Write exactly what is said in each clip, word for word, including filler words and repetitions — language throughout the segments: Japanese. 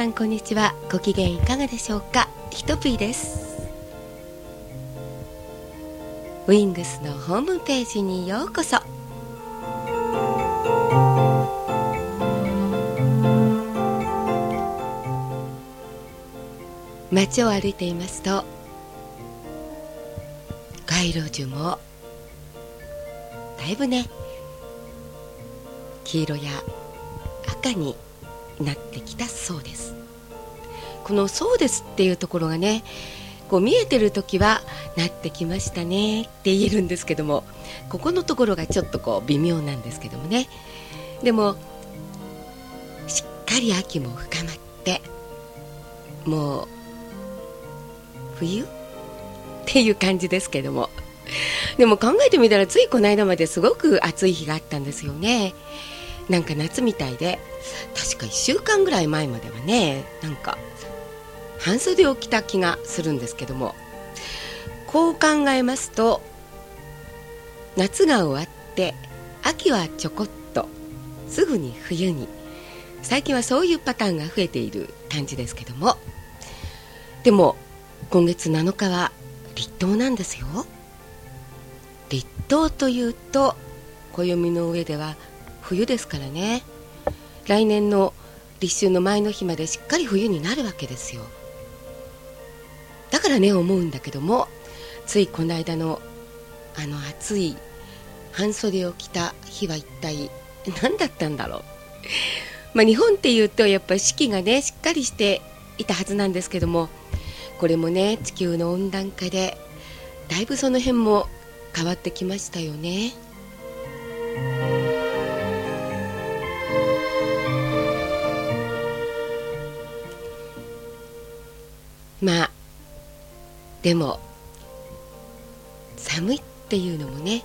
さんこんにちは。ご機嫌いかがでしょうか。ひとぴーです。ウィングスのホームページにようこそ。街を歩いていますと、街路樹もだいぶね黄色や赤になってきたそうです。このそうですっていうところがね、こう見えてるときはなってきましたねって言えるんですけども、ここのところがちょっとこう微妙なんですけどもね。でもしっかり秋も深まって、もう冬っていう感じですけども、でも考えてみたらついこの間まですごく暑い日があったんですよね。なんか夏みたいで、確かいっしゅうかんぐらい前まではね、なんか半袖を着た気がするんですけども、こう考えますと、夏が終わって秋はちょこっとすぐに冬に、最近はそういうパターンが増えている感じですけども、でも今月なのかは立冬なんですよ。立冬というと暦の上では冬ですからね。来年の立春の前の日までしっかり冬になるわけですよ。だからね、思うんだけども、ついこの間のあの暑い半袖を着た日は一体何だったんだろう。まあ日本っていうとやっぱり四季がねしっかりしていたはずなんですけども、これもね地球の温暖化でだいぶその辺も変わってきましたよね。まあでも寒いっていうのもね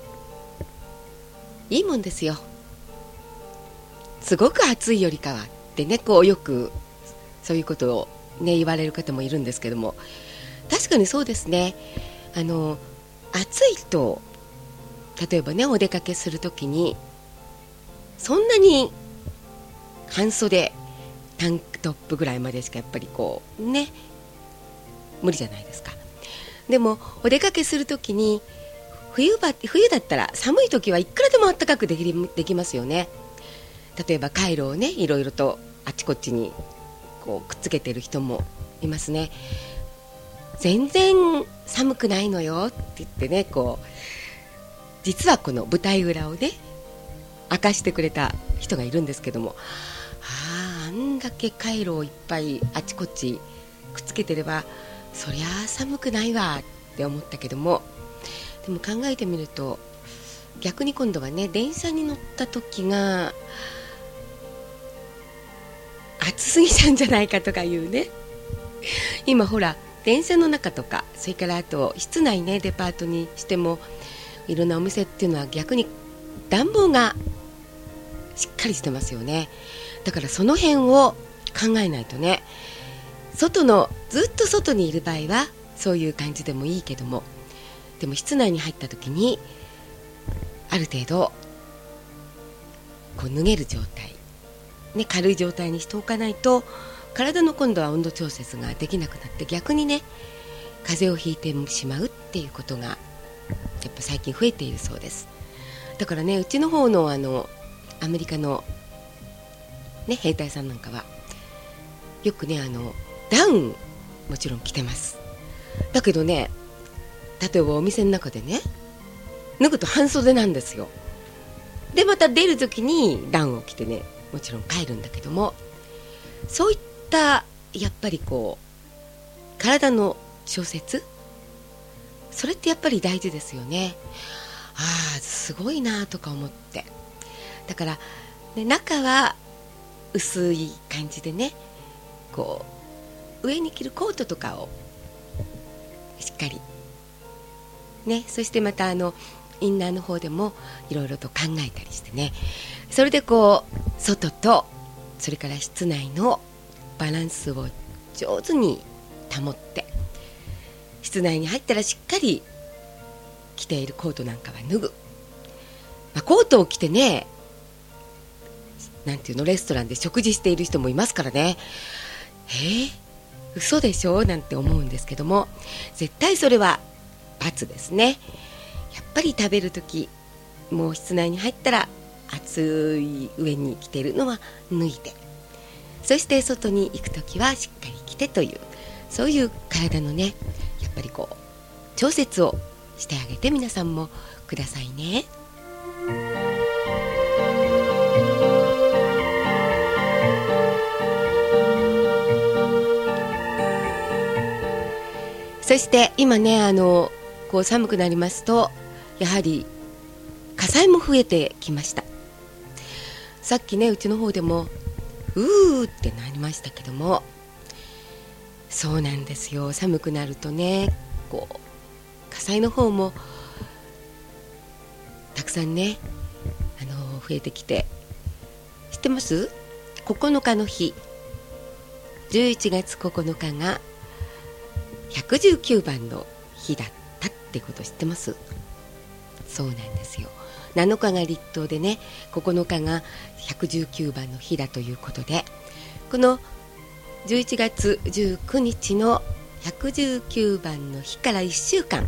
いいもんですよ。すごく暑いよりかはってね、こうよくそういうことをね言われる方もいるんですけども、確かにそうですね。あの暑いと、例えばねお出かけするときにそんなに半袖タンクトップぐらいまでしかやっぱりこうね無理じゃないですか。でもお出かけするときに 冬, 場冬だったら寒いときはいくらでも暖かくで き, できますよね。例えばカイロをねいろいろとあちこちにこうくっつけてる人もいますね。全然寒くないのよって言ってね、こう実はこの舞台裏をね明かしてくれた人がいるんですけども、あ, あんだけカイロをいっぱいあちこちくっつけてればそりゃ寒くないわって思ったけども、でも考えてみると逆に今度はね電車に乗った時が暑すぎちゃうんじゃないかとかいうね。今ほら電車の中とか、それからあと室内ねデパートにしてもいろんなお店っていうのは逆に暖房がしっかりしてますよね。だからその辺を考えないとね、外のずっと外にいる場合はそういう感じでもいいけども、でも室内に入った時にある程度こう脱げる状態、ね、軽い状態にしておかないと体の今度は温度調節ができなくなって、逆にね風邪をひいてしまうっていうことがやっぱ最近増えているそうです。だからねうちの方のあのアメリカの、ね、兵隊さんなんかはよくねあのダウンもちろん着てます。だけどね、例えばお店の中でね脱ぐと半袖なんですよ。でまた出るときにダウンを着てねもちろん帰るんだけども、そういったやっぱりこう体の調節、それってやっぱり大事ですよね。ああすごいなとか思って、だから、ね、中は薄い感じでね、こう上に着るコートとかをしっかりね、そしてまたあのインナーの方でもいろいろと考えたりしてね、それでこう外とそれから室内のバランスを上手に保って、室内に入ったらしっかり着ているコートなんかは脱ぐ、まあ、コートを着てねなんていうのレストランで食事している人もいますからね。 えー、嘘でしょなんて思うんですけども、絶対それは×ですね。やっぱり食べるとき、もう室内に入ったら暑い上に着ているのは脱いで、そして外に行くときはしっかり着てという、そういう体のね、やっぱりこう調節をしてあげて皆さんもくださいね。そして今ね、あのこう寒くなりますと、やはり火災も増えてきました。さっきね、うちの方でもうーってなりましたけども、そうなんですよ。寒くなるとね、こう火災の方もたくさんね、あの増えてきて、知ってます？ここのかの日、じゅういちがつここのかがひゃくじゅうきゅうばんの日だったってこと知ってます？そうなんですよ。なのかが立冬でね、ここのかがひゃくじゅうきゅうばんの日だということで、このじゅういちがつじゅうくにちのひゃくじゅうきゅうばんの日からいっしゅうかん、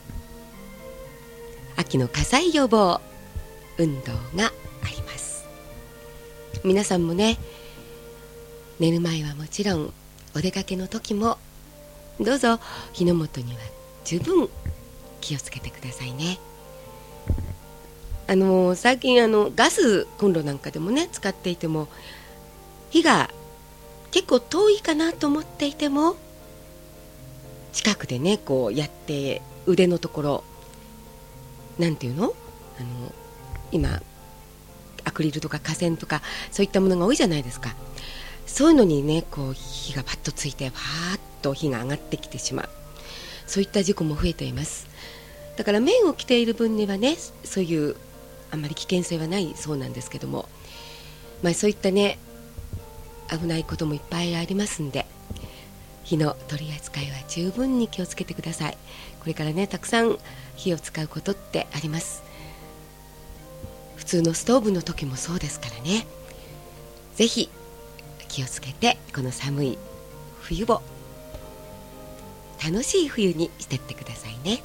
秋の火災予防運動があります。皆さんもね、寝る前はもちろん、お出かけの時もどうぞ火の元には十分気をつけてくださいね。あの最近あのガスコンロなんかでもね使っていても、火が結構遠いかなと思っていても、近くでねこうやって腕のところ、なんていうの、あの今アクリルとか化繊とかそういったものが多いじゃないですか。そういうのにねこう火がパッとついて、パーッと火が上がってきてしまう、そういった事故も増えています。だから綿を着ている分にはね、そういうあんまり危険性はないそうなんですけども、まあ、そういったね危ないこともいっぱいありますんで、火の取り扱いは十分に気をつけてください。これからねたくさん火を使うことってあります。普通のストーブの時もそうですからね、ぜひ気をつけて、この寒い冬を楽しい冬にしてってくださいね。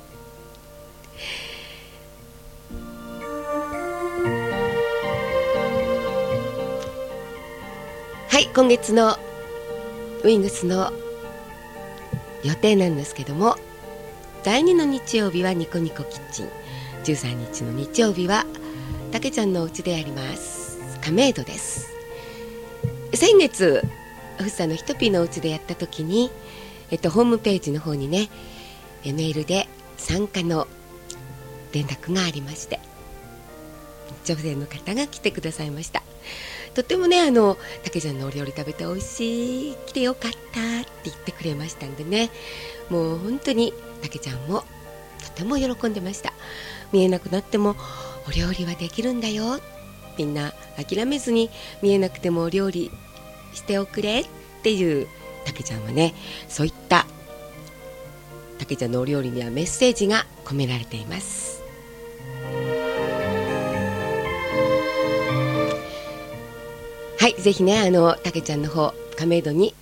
はい、今月のウィングスの予定なんですけども、だいにの日曜日はニコニコキッチン、じゅうさんにちの日曜日はたけちゃんのお家でやります。亀戸です。先月福生のひとぴーのお家でやった時に、えっと、ホームページの方にねメールで参加の連絡がありまして、女性の方が来てくださいました。とてもね、あのたけちゃんのお料理食べて美味しい、来てよかったって言ってくれましたんでね、もう本当にたけちゃんもとても喜んでました。見えなくなってもお料理はできるんだよ、みんな諦めずに見えなくてもお料理しておくれっていう、たけちゃんはね、そういったたけちゃんのお料理にはメッセージが込められています。はい、ぜひね、あのたけちゃんの方、亀戸に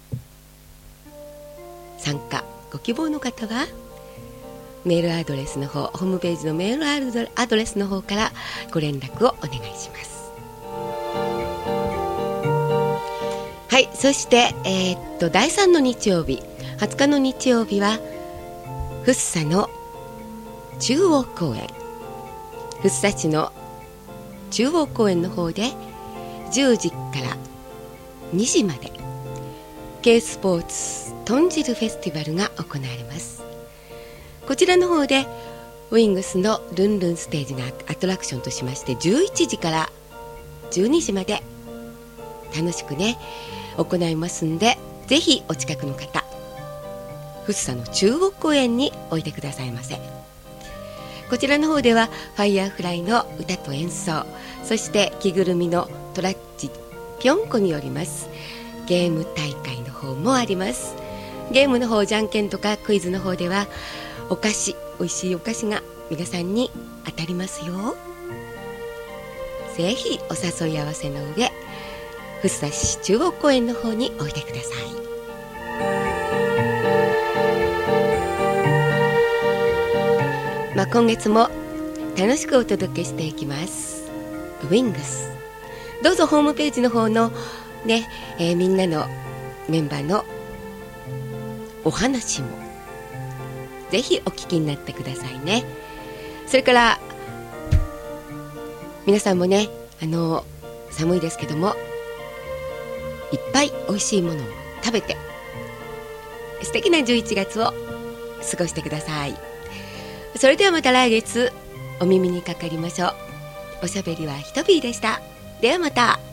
参加ご希望の方はメールアドレスの方、ホームページのメールアドレスの方からご連絡をお願いします。はい、そして、えー、っとだいさんの日曜日、はつかの日曜日は福生の中央公園、福生市の中央公園の方でじゅうじからにじまで K スポーツ豚汁フェスティバルが行われます。こちらの方でウィングスのルンルンステージがアトラクションとしまして、じゅういちじからじゅうにじまで楽しくね行いますんで、ぜひお近くの方、福生の中央公園においでくださいませ。こちらの方ではファイヤーフライの歌と演奏、そして着ぐるみのトラッチぴょんこによりますゲーム大会の方もあります。ゲームの方、じゃんけんとかクイズの方ではお菓子、おいしいお菓子が皆さんに当たりますよ。ぜひお誘い合わせの上、福生市中央公園の方においでください。 まあ、今月も楽しくお届けしていきます。ウィングス、どうぞホームページの方のね、えー、みんなのメンバーのお話もぜひお聞きになってくださいね。それから皆さんもね、あの寒いですけどもいっぱいおいしいものを食べて素敵なじゅういちがつを過ごしてください。それではまた来月お耳にかかりましょう。おしゃべりはひとビーでした。ではまた。